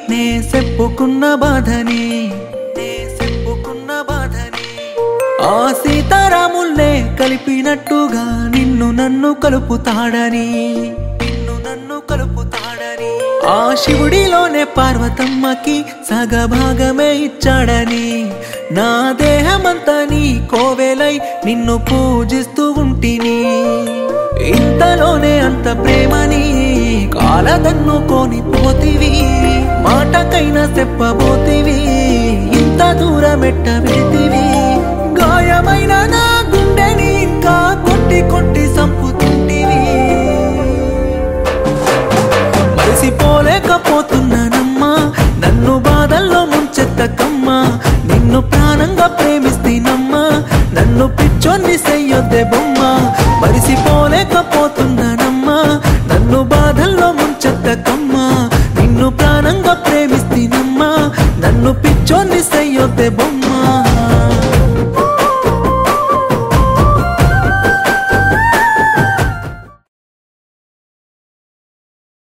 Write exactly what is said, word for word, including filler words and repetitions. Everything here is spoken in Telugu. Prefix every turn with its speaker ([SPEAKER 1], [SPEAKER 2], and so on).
[SPEAKER 1] నే చెప్పుకున్న బాధని నే చెప్పుకున్న బాధని ఆ సీతారాముల్నే కలిపినట్టుగా నిన్ను నన్ను కలుపుతాడని నిన్ను నన్ను కలుపుతాడని ఆ శివుడిలోనే పార్వతమ్మకి సగభాగమే ఇచ్చాడని నా దేహమంతా నీ కోవెలై నిన్ను పూజిస్తూ ఉంటిని ఇంతలోనే అంత ప్రేమని కాలదన్నుకొని పోతివి మాటకైనా చెప్పబోతివి ఇంత దూరం ఎట్ట వెళితివి గాయమైన నా